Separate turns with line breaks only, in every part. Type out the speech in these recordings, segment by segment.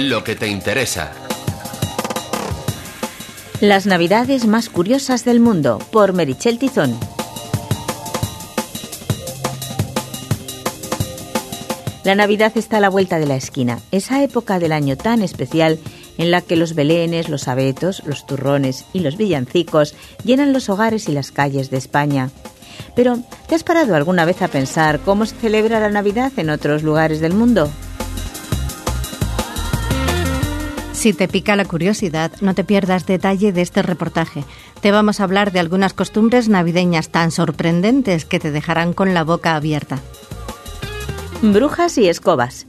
lo que te interesa.
Las Navidades más curiosas del mundo, por Meritxell Tizón. La Navidad está a la vuelta de la esquina, esa época del año tan especial en la que los belenes, los abetos, los turrones y los villancicos llenan los hogares y las calles de España. Pero, ¿te has parado alguna vez a pensar cómo se celebra la Navidad en otros lugares del mundo?
Si te pica la curiosidad, no te pierdas detalle de este reportaje. Te vamos a hablar de algunas costumbres navideñas tan sorprendentes que te dejarán con la boca abierta.
Brujas y escobas.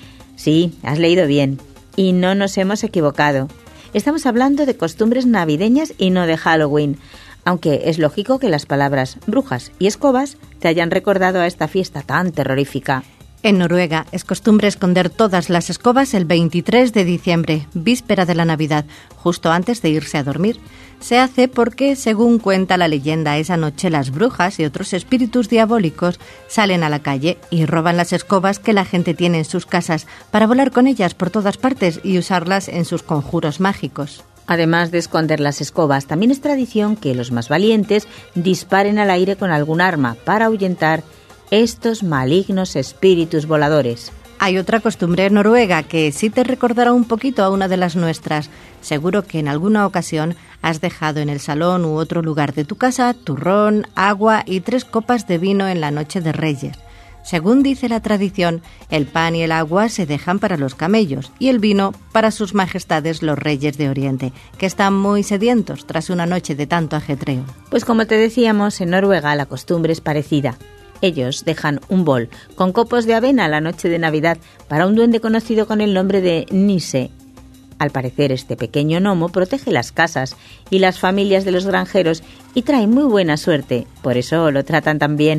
Sí, has leído bien. Y no nos hemos equivocado. Estamos hablando de costumbres navideñas y no de Halloween, aunque es lógico que las palabras brujas y escobas te hayan recordado a esta fiesta tan terrorífica.
En Noruega es costumbre esconder todas las escobas el 23 de diciembre, víspera de la Navidad, justo antes de irse a dormir. Se hace porque, según cuenta la leyenda, esa noche las brujas y otros espíritus diabólicos salen a la calle y roban las escobas que la gente tiene en sus casas para volar con ellas por todas partes y usarlas en sus conjuros mágicos.
Además de esconder las escobas, también es tradición que los más valientes disparen al aire con algún arma para ahuyentar estos malignos espíritus voladores.
Hay otra costumbre noruega que sí te recordará un poquito a una de las nuestras. Seguro que en alguna ocasión has dejado en el salón u otro lugar de tu casa turrón, agua y 3 copas de vino en la noche de Reyes. Según dice la tradición, el pan y el agua se dejan para los camellos y el vino para sus majestades los reyes de Oriente, que están muy sedientos tras una noche de tanto ajetreo.
Pues como te decíamos, en Noruega la costumbre es parecida. Ellos dejan un bol con copos de avena la noche de Navidad para un duende conocido con el nombre de Nisse. Al parecer, este pequeño gnomo protege las casas y las familias de los granjeros y trae muy buena suerte, por eso lo tratan tan bien.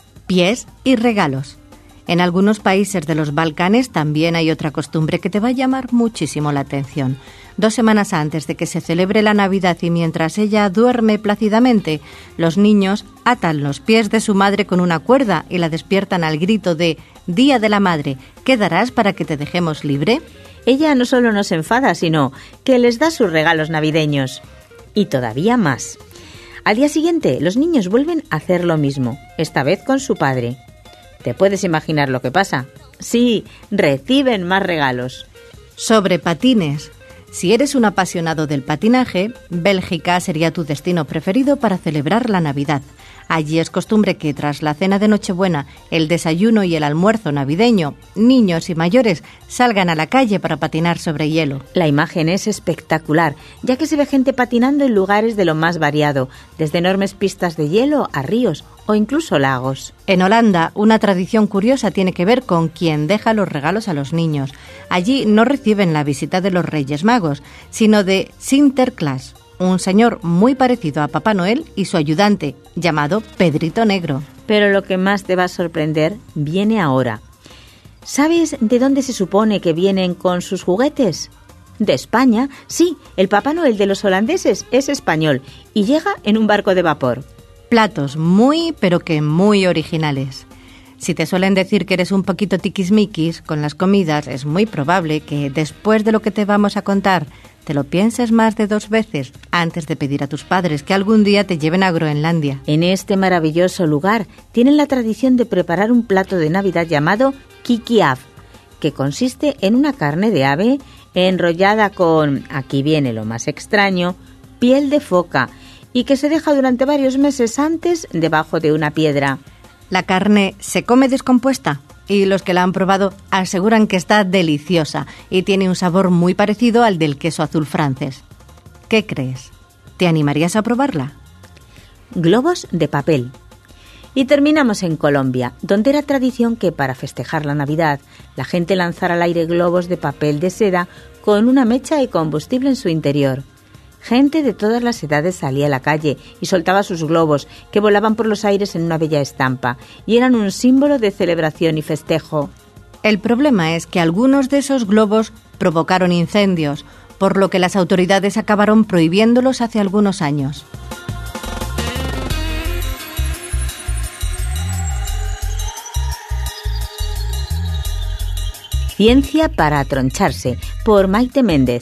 Pies y regalos. En algunos países de los Balcanes también hay otra costumbre que te va a llamar muchísimo la atención. 2 semanas antes de que se celebre la Navidad y mientras ella duerme plácidamente, los niños atan los pies de su madre con una cuerda y la despiertan al grito de «Día de la Madre, ¿qué darás para que te dejemos libre?».
Ella no solo no se enfada, sino que les da sus regalos navideños. Y todavía más. Al día siguiente, los niños vuelven a hacer lo mismo, esta vez con su padre. ¿Te puedes imaginar lo que pasa? Sí, reciben más regalos.
Sobre patines. Si eres un apasionado del patinaje, Bélgica sería tu destino preferido para celebrar la Navidad. Allí es costumbre que tras la cena de Nochebuena, el desayuno y el almuerzo navideño, niños y mayores salgan a la calle para patinar sobre hielo.
La imagen es espectacular, ya que se ve gente patinando en lugares de lo más variado, desde enormes pistas de hielo a ríos o incluso lagos.
En Holanda, una tradición curiosa tiene que ver con quien deja los regalos a los niños. Allí no reciben la visita de los Reyes Magos, sino de Sinterklaas, un señor muy parecido a Papá Noel y su ayudante, llamado Pedrito Negro.
Pero lo que más te va a sorprender viene ahora. ¿Sabes de dónde se supone que vienen con sus juguetes? De España. Sí, el Papá Noel de los holandeses es español y llega en un barco de vapor.
Platos muy, pero que muy originales. Si te suelen decir que eres un poquito tiquismiquis con las comidas, es muy probable que después de lo que te vamos a contar, te lo pienses más de 2 veces antes de pedir a tus padres que algún día te lleven a Groenlandia.
En este maravilloso lugar tienen la tradición de preparar un plato de Navidad llamado kikiaf, que consiste en una carne de ave enrollada con, aquí viene lo más extraño, piel de foca, y que se deja durante varios meses antes debajo de una piedra.
La carne se come descompuesta y los que la han probado aseguran que está deliciosa y tiene un sabor muy parecido al del queso azul francés. ¿Qué crees? ¿Te animarías a probarla?
Globos de papel. Y terminamos en Colombia, donde era tradición que para festejar la Navidad la gente lanzara al aire globos de papel de seda con una mecha y combustible en su interior. Gente de todas las edades salía a la calle y soltaba sus globos, que volaban por los aires en una bella estampa, y eran un símbolo de celebración y festejo.
El problema es que algunos de esos globos provocaron incendios, por lo que las autoridades acabaron prohibiéndolos hace algunos años.
Ciencia para troncharse, por Maite Méndez.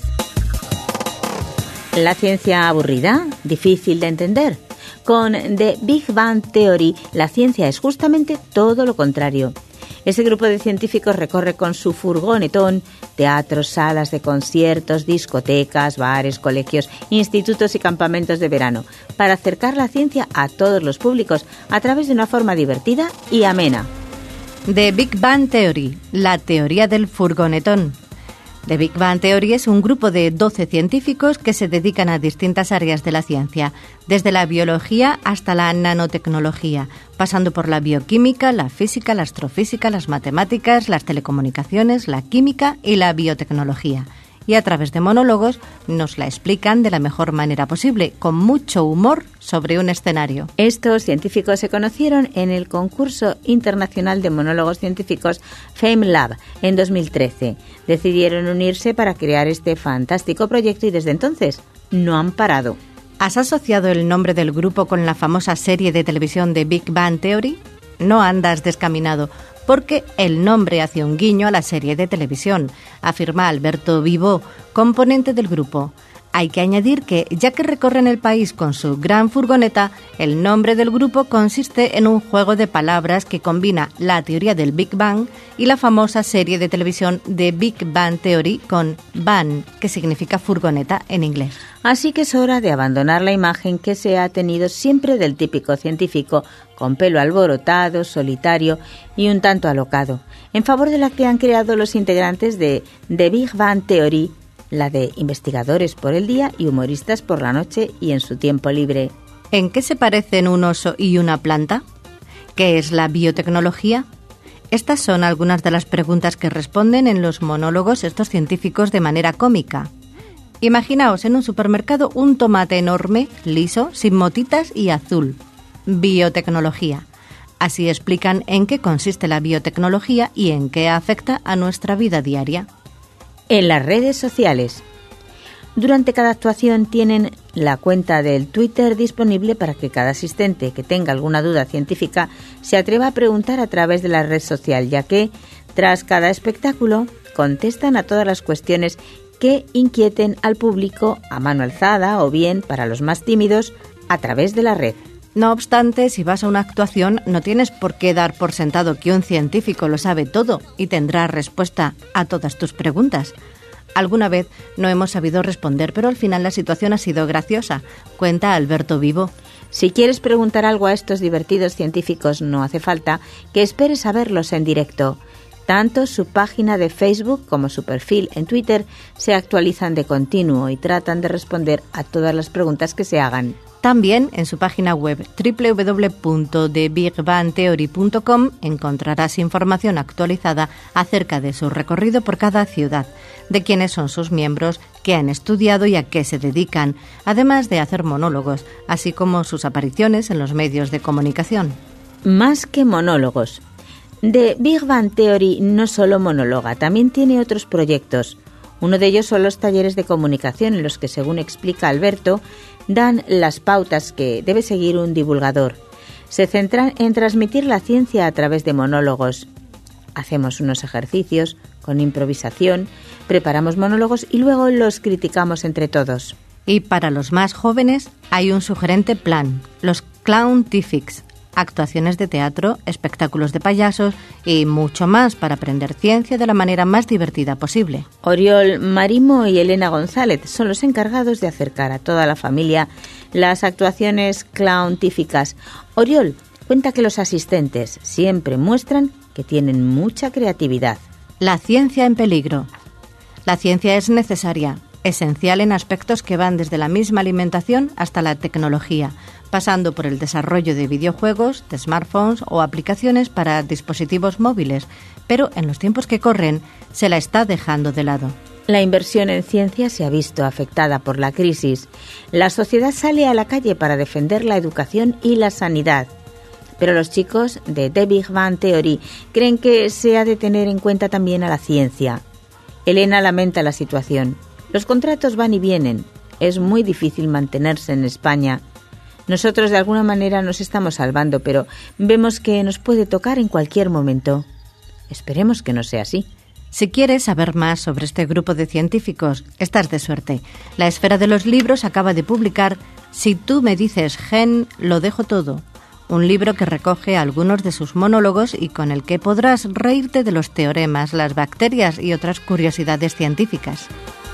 ¿La ciencia aburrida? ¿Difícil de entender? Con The Big Bang Theory, la ciencia es justamente todo lo contrario. Ese grupo de científicos recorre con su furgonetón teatros, salas de conciertos, discotecas, bares, colegios, institutos y campamentos de verano para acercar la ciencia a todos los públicos a través de una forma divertida y amena.
The Big Bang Theory, la teoría del furgonetón. The Big Bang Theory es un grupo de 12 científicos que se dedican a distintas áreas de la ciencia, desde la biología hasta la nanotecnología, pasando por la bioquímica, la física, la astrofísica, las matemáticas, las telecomunicaciones, la química y la biotecnología. Y a través de monólogos nos la explican de la mejor manera posible, con mucho humor sobre un escenario.
Estos científicos se conocieron en el concurso internacional de monólogos científicos FameLab en 2013. Decidieron unirse para crear este fantástico proyecto y desde entonces no han parado.
¿Has asociado el nombre del grupo con la famosa serie de televisión de Big Bang Theory? No andas descaminado, porque el nombre hace un guiño a la serie de televisión, afirma Alberto Vivo, componente del grupo. Hay que añadir que, ya que recorren el país con su gran furgoneta, el nombre del grupo consiste en un juego de palabras que combina la teoría del Big Bang y la famosa serie de televisión de Big Bang Theory con van, que significa furgoneta en inglés.
Así que es hora de abandonar la imagen que se ha tenido siempre del típico científico, con pelo alborotado, solitario y un tanto alocado, en favor de la que han creado los integrantes de The Big Bang Theory, la de investigadores por el día y humoristas por la noche y en su tiempo libre.
¿En qué se parecen un oso y una planta? ¿Qué es la biotecnología? Estas son algunas de las preguntas que responden en los monólogos estos científicos de manera cómica. Imaginaos en un supermercado un tomate enorme, liso, sin motitas y azul. Biotecnología. Así explican en qué consiste la biotecnología y en qué afecta a nuestra vida diaria.
En las redes sociales. Durante cada actuación tienen la cuenta del Twitter disponible para que cada asistente que tenga alguna duda científica se atreva a preguntar a través de la red social, ya que, tras cada espectáculo, contestan a todas las cuestiones que inquieten al público a mano alzada o bien, para los más tímidos, a través de la red.
No obstante, si vas a una actuación, no tienes por qué dar por sentado que un científico lo sabe todo y tendrá respuesta a todas tus preguntas. Alguna vez no hemos sabido responder, pero al final la situación ha sido graciosa, cuenta Alberto Vivo.
Si quieres preguntar algo a estos divertidos científicos, no hace falta que esperes a verlos en directo. Tanto su página de Facebook como su perfil en Twitter se actualizan de continuo y tratan de responder a todas las preguntas que se hagan.
También en su página web www.thebigbangtheory.com encontrarás información actualizada acerca de su recorrido por cada ciudad, de quiénes son sus miembros, qué han estudiado y a qué se dedican, además de hacer monólogos, así como sus apariciones en los medios de comunicación.
Más que monólogos. The Big Bang Theory no solo monóloga, también tiene otros proyectos. Uno de ellos son los talleres de comunicación en los que, según explica Alberto, dan las pautas que debe seguir un divulgador. Se centran en transmitir la ciencia a través de monólogos. Hacemos unos ejercicios con improvisación, preparamos monólogos y luego los criticamos entre todos.
Y para los más jóvenes hay un sugerente plan, los Clowntifics, actuaciones de teatro, espectáculos de payasos y mucho más para aprender ciencia de la manera más divertida posible.
Oriol Marimo y Elena González son los encargados de acercar a toda la familia las actuaciones clowntíficas. Oriol cuenta que los asistentes siempre muestran que tienen mucha creatividad.
La ciencia en peligro. La ciencia es necesaria, esencial en aspectos que van desde la misma alimentación hasta la tecnología, pasando por el desarrollo de videojuegos, de smartphones o aplicaciones para dispositivos móviles, pero en los tiempos que corren se la está dejando de lado.
La inversión en ciencia se ha visto afectada por la crisis. La sociedad sale a la calle para defender la educación y la sanidad. Pero los chicos de The Big Bang Theory creen que se ha de tener en cuenta también a la ciencia. Elena lamenta la situación. Los contratos van y vienen. Es muy difícil mantenerse en España. Nosotros de alguna manera nos estamos salvando, pero vemos que nos puede tocar en cualquier momento. Esperemos que no sea así.
Si quieres saber más sobre este grupo de científicos, estás de suerte. La Esfera de los Libros acaba de publicar Si tú me dices gen, lo dejo todo. Un libro que recoge algunos de sus monólogos y con el que podrás reírte de los teoremas, las bacterias y otras curiosidades científicas.